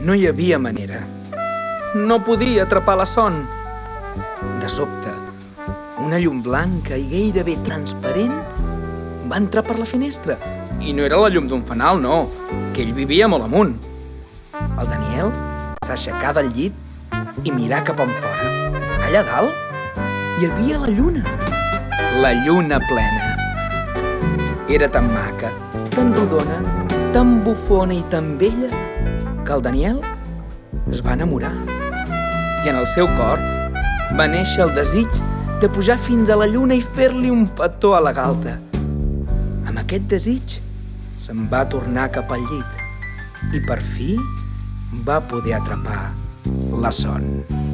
No hi havia manera. No podia atrapar la son. De sobte, una llum blanca i gairebé transparent va entrar per la finestra. I no era la llum d'un fanal, no, que ell vivia molt amunt. El Daniel s'aixecà del llit i mirà cap enfora. Allà dalt hi havia la lluna plena. Era tan maca, tan rodona, tan bufona i tan bella que el Daniel es va enamorar. I en el seu cor va néixer el desig de pujar fins a la lluna i fer-li un petó a la galta. Amb aquest desig se'n va tornar cap al llit i per fi va poder atrapar la son.